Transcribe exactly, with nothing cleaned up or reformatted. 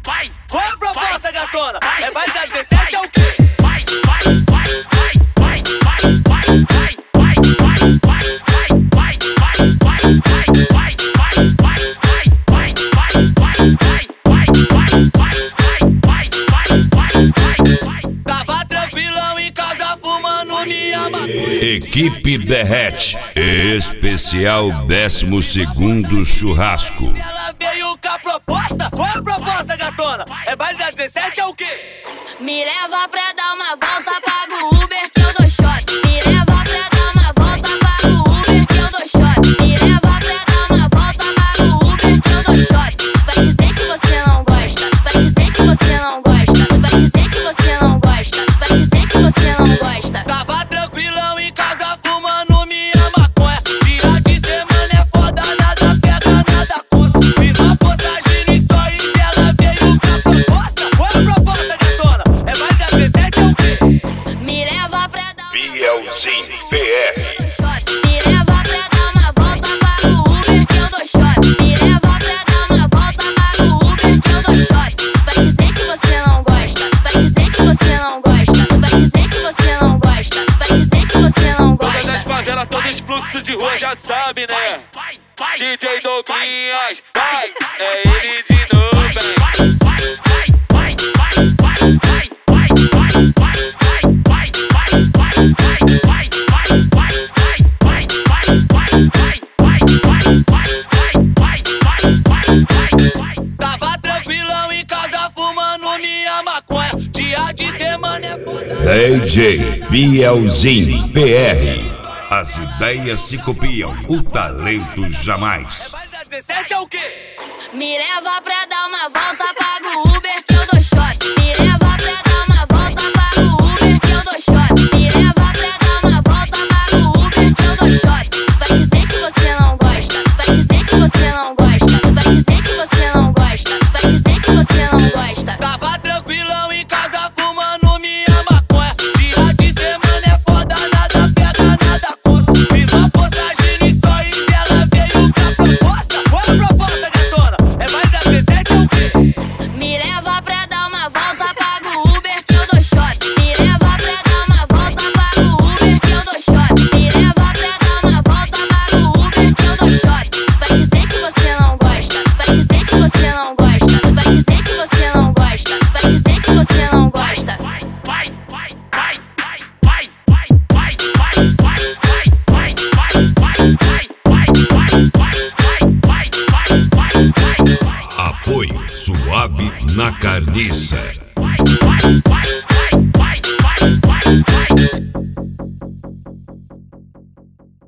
vai. Qual é a proposta, gatona? É baile da dezessete ou o quê? Vai, vai, vai, vai, vai, vai, vai, vai, vai, vai, vai, vai, vai, vai, vai. Tava tranquilão em casa fumando minha maconha. Equipe Derrete, especial décimo segundo churrasco. Ela veio com a proposta. Qual é a proposta, gatona? É baile da dezessete ou o quê? Me leva pra dar uma volta, pago o Uber que eu dou shot. Me leva pra dar uma volta, pago o Uber que eu dou shot. Me leva pra dar uma volta, pago o Uber que eu dou shot. Vai dizer que você não gosta, vai dizer que você não gosta, vai dizer que você não gosta, vai dizer que você não gosta. Tava tranquilão em casa fumando minha maconha. Dia de semana é foda, nada pega, nada consta. Fiz uma postagem no stories e ela veio com a proposta. Qual é a proposta, gatona? É baile da dezessete ou o quê? Me leva pra dar Bielzinho P R. Me leva pra dar uma volta, pago o Uber que eu dou shot. Me leva pra dar uma volta, pago o Uber que eu dou shot. Vai dizer que você não gosta, vai dizer que você não gosta, vai dizer que você não gosta, vai dizer que você não gosta. Todas as favelas, todos os fluxos de rua já sabe, né? D J Douglinhas, vai, é ele de novo, hein? Tava tranquilão em casa fumando minha maconha. Dia de semana é foda. D J Bielzinho P R. As ideias se copiam, o talento jamais. É baile da dezessete ou o quê? Me leva pra dar uma volta, pago o Uber que eu dou shot. Me leva pra dar uma volta, pago o Uber que eu dou shot. Me leva pra dar uma volta, pago o Uber que eu dou shot. Vai dizer que você não gosta, vai dizer que você não gosta, vai dizer que você não gosta, vai dizer que você não gosta. Tava tranquilão em casa fumando minha maconha. Dia de semana é foda, nada pega, nada consta. Fiz uma postagem no stories e ela veio com a proposta. Qual é a proposta, gatona? É baile da dezessete ou o quê? Me leva pra dar uma volta, pago o Uber que eu dou shot. Me leva pra dar uma volta, pago o Uber que eu dou shot. Me leva pra dar uma volta, pago o Uber que eu dou shot. Vai dizer que você não gosta, vai dizer que você não gosta, vai dizer que você não gosta, vai dizer que você não gosta. Vai, vai, vai, vai, vai, vai, vai, vai, vai, vai, vai, vai, vai, vai, vai, vai, vai. Apoio Suave na Carniça.